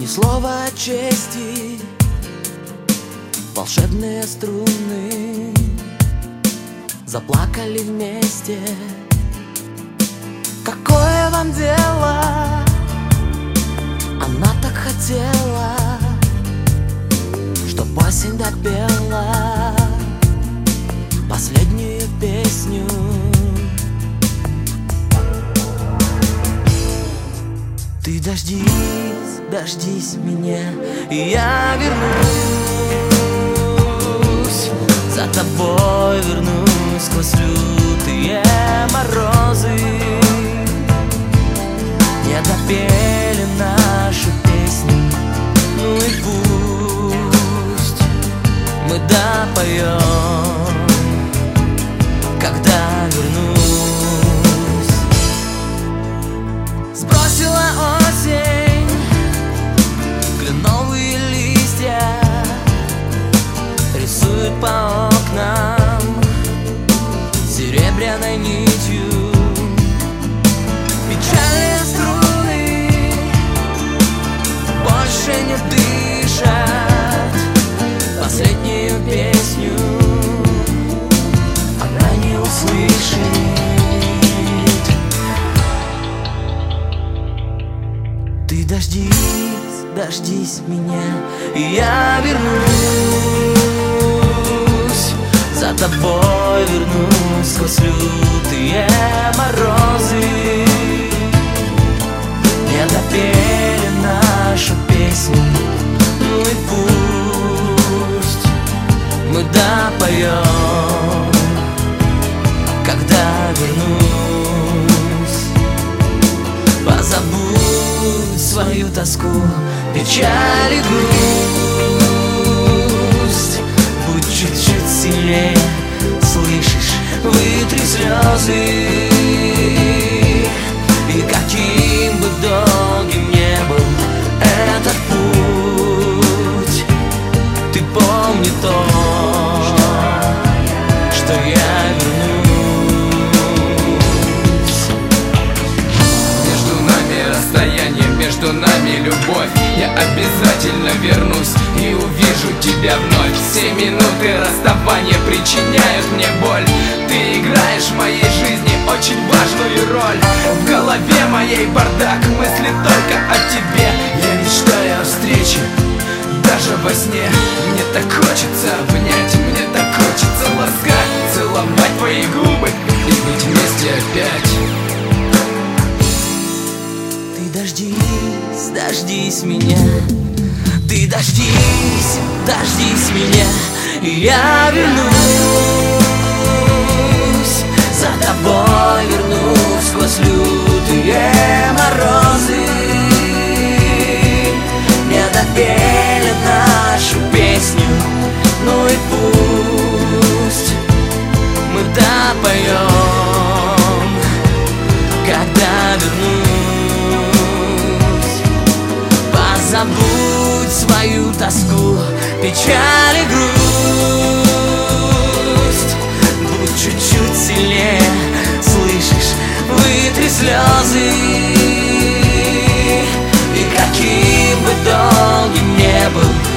Ни слова чести, волшебные струны заплакали вместе. Какое вам дело? Она так хотела, чтоб осень допела последнюю песню. Ты дождись, дождись меня, и я вернусь. За тобой вернусь сквозь лютые морозы. Не допели нашу песню, ну и пусть мы допоем, когда вернусь. Сбросила осень кленовые листья, рисует по окнам серебряной нитью. Печальные струны больше не дышат последнюю песню, она не услышит. Ты дождись, дождись меня, и я вернусь. За тобой вернусь сквозь лютые морозы. Не допели нашу песню, ну и пусть мы допоем, когда вернусь. Позабудь свою тоску, печаль и грусть. Будь чуть-чуть сильнее, слышишь, вытри слезы. И каким бы долгим не был этот путь, ты помни то, что я вернусь. Между нами расстояние, между нами любовь. Я обязательно вернусь и увижу тебя вновь. Все минуты расставания причиняют мне боль. Ты играешь в моей жизни очень важную роль. В голове моей бардак, мысли только о тебе. Я мечтаю о встрече, даже во сне. Мне так хочется обнять, мне так хочется ласкать, целовать твои губы и быть вместе опять. Ты дождись, дождись меня. Ты дождись, дождись меня, и я вернусь. За тобой вернусь сквозь лютые морозы. Не допели нашу песню, ну и пусть мы допоем, когда вернусь. Позабудь свою тоску, печаль и грусть. Будь чуть-чуть сильнее, слышишь, вытри слезы. И каким бы долгим не был